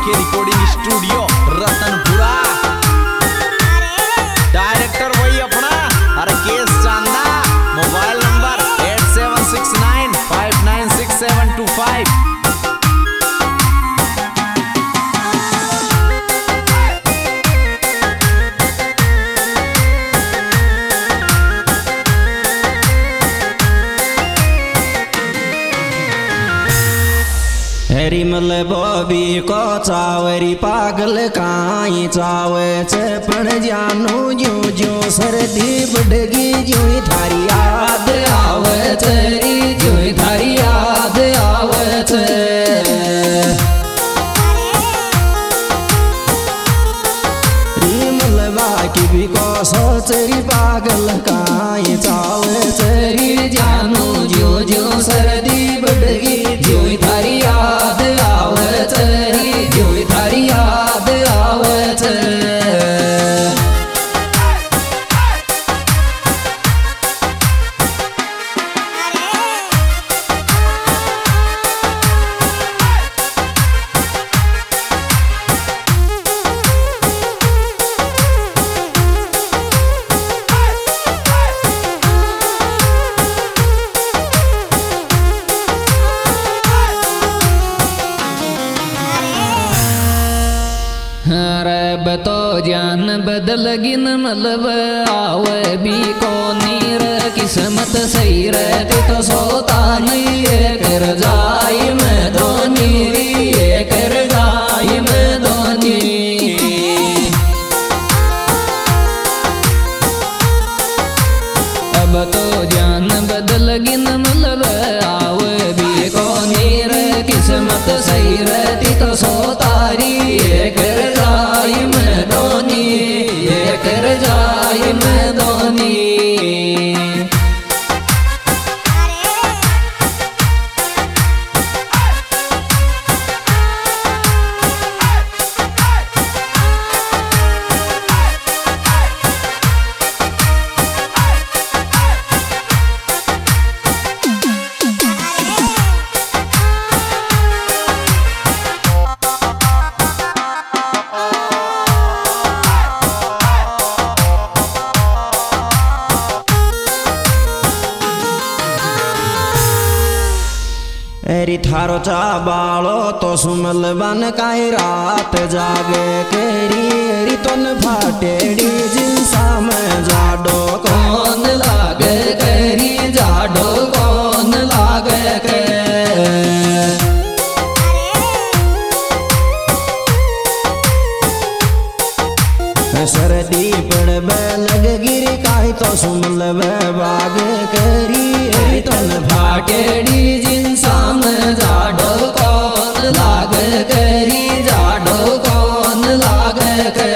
के recording studio Ratanpura. Director वही अपना राकेश चांदा। Mobile number 8769596725। हरी मल बॉबी को चावरी पागल काई चावे चपण जानू जो जो सर्दी बढ़गी जो थारी याद आवे तेरी जो थारी याद आवे री मलबा की भी को सोचरी पागल काई चावे तेरी जानू जो जो सर्दी बढ़गी जो थारी याद आवे तेरी जो थारी याद आवे रब तो जान बदल गिन मलब आवे भी को नीर किस्मत सही रहती तो सोता नहीं ये कर जाई मैं धोनी ये कर जाई मैं धोनी। अब तो जान बदल गिन मलब आवे भी को नीर किस्मत सही रहती तो सोतारी ये कर जाई मैं धोनी ये कर जाई मैं धोनी। एरी थारो चा बालो तो सुमल बन काई रात जागे केरी एरी तोन फाटेड़ी जिनसा में जाडो कौन लागे केरी जाडो कौन लागे के सर्दी पड़ बे लग गिरी काई तो सुमल बे बाग केरी एरी तोन फाटेड़ी जिनसा में जाडो कौन लागे करी जाडो कौन लागे के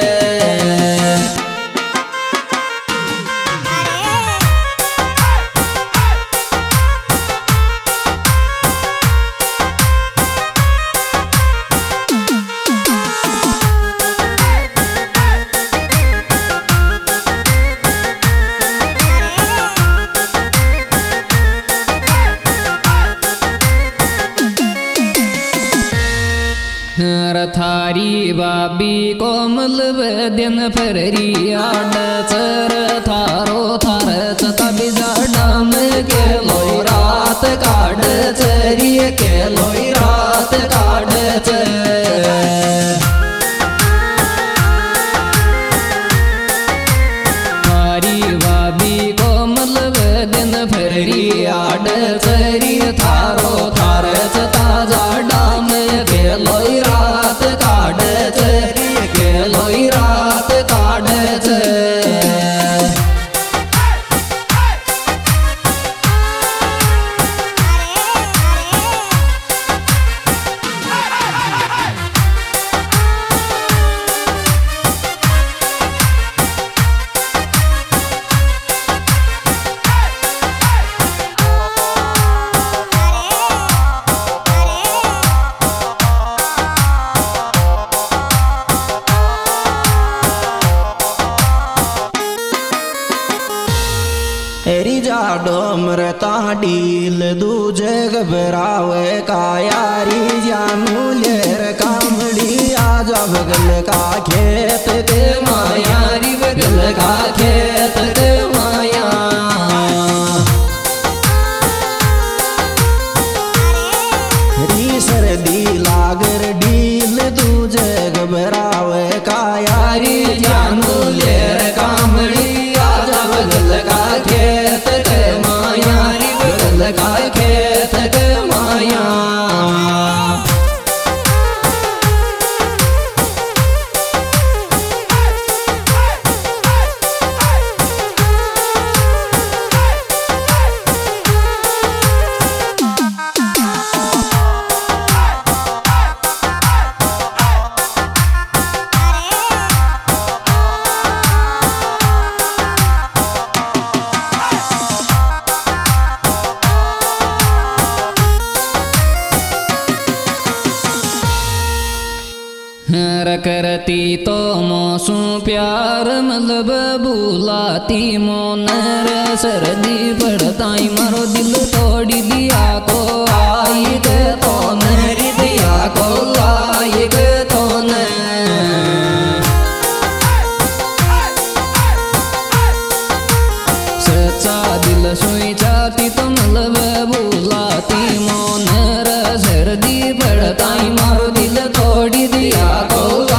थारी बाबी कोमल दिन फरी आड चर थारो थार तभी जाडम के लोई रात काट चरी के लोई रात काट थारी बाबी कोमल दिन फरी आड चरी थारो थार जाडम के लोई रात काट चरी के लोई रात काट एरी जाडो मरता डील दूजे घबरावे का यारी जानू लेर कामड़िया बगल का खेत के माया री बगल का खेत के माया री सर्दी लागर डील दूजे घबरावे का यारी जानू लेर कामड़ी आजा बगल का खेत के माया री बगल का खेत के माया करती तो मोसू प्यार मतलब बुलाती मोनर सर्दी पड़ताई मारो दिल तोड़ी दिया को आई के तो मेरी दिया को आई के तो ने सच्चा दिल सोई जाती तो मतलब बुलाती मोनर सर्दी पड़ताई मारो दिल तोड़ी दिया को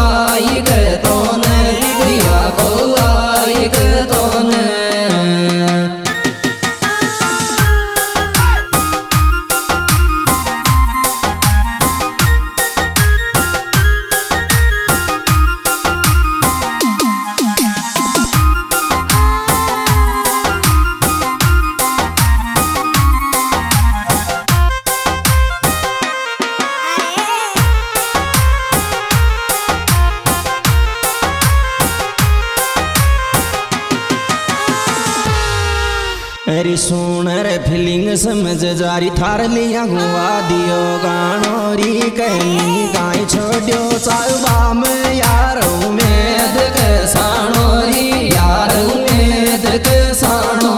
अरे सुन रे फीलिंग समझ जारी थार लिया गुआ दियो गानो री कहीं गाय छोड़ो चालबा में यार उम्मीद के सानो री यार उम्मीद के सानो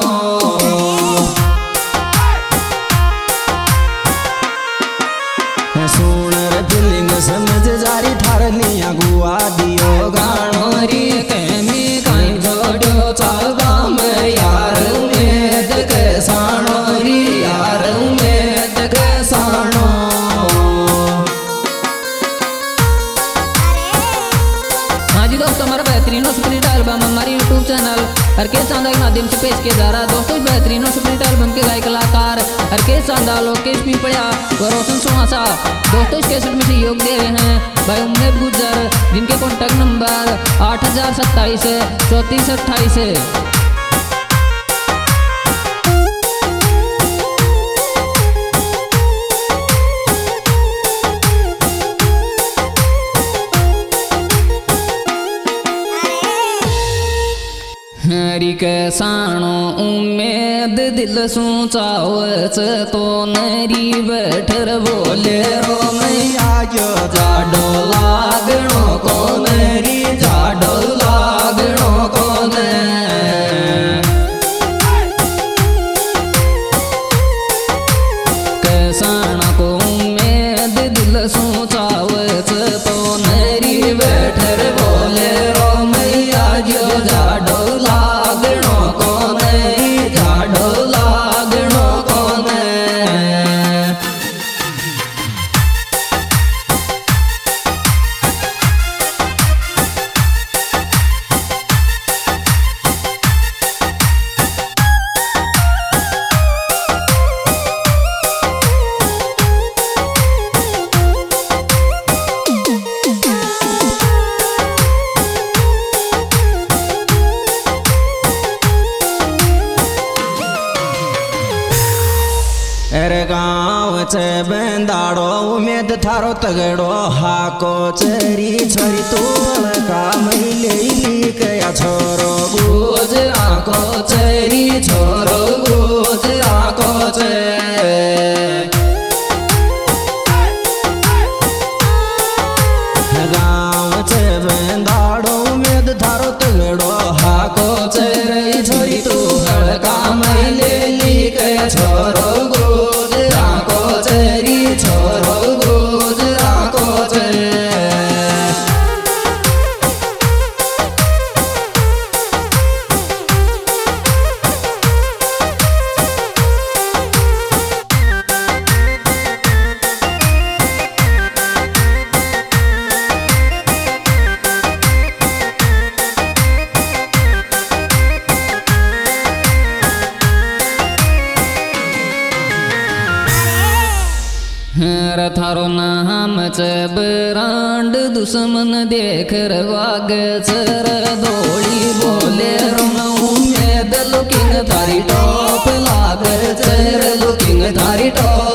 सुन रे फीलिंग समझ जारी थार लिया गुआ दियो गानो री कहीं गाय छोड़ो चालबा में यार सानो री यार उम्मीद के सानो हाँ जी दोस्तों हमारा बेहतरीन सुपरहिट एल्बम हमारे यूट्यूब चैनल हरकेश चांदा के माध्यम से पेश किया जा रहा है। दोस्तों बेहतरीन सुपरहिट एल्बम के गायक कलाकार हरकेश चांदा, लोकेश पीपड़िया व रोशन सुहासा। दोस्तों इस कैसेट में सहयोग दे रहे हैं भाई उम्मेद गुजर, जिनके कॉन्टैक्ट नंबर 8027 3428 है। हरी के साणो उम्मीद दिल सोचावच तो नरी बैठर बोले रो मैया जो जाडो लागणो को नरी जाडो लागणो को ने के साणो को उम्मीद दिल सोचावच तो नरी बैठर बोले रो मैया जो जाडो गाँव चे बंदाड़ो उम्मीद थारो तगड़ो हाको चरी छोरी तोड़ का मैले कया छोरो गुज आको चरी छोरो गुज आको चे गाँव चे बंदाड़ो उम्मीद थारो तगड़ो हाको चरी छोरी तोड़ का मैले कया छोरो रे थारो नाम च ब्रांड दुश्मन देख रवाग चर धोली बोले उम्मीद लुकिंग थारी टॉप लाग चर लुकिंग थारी टॉप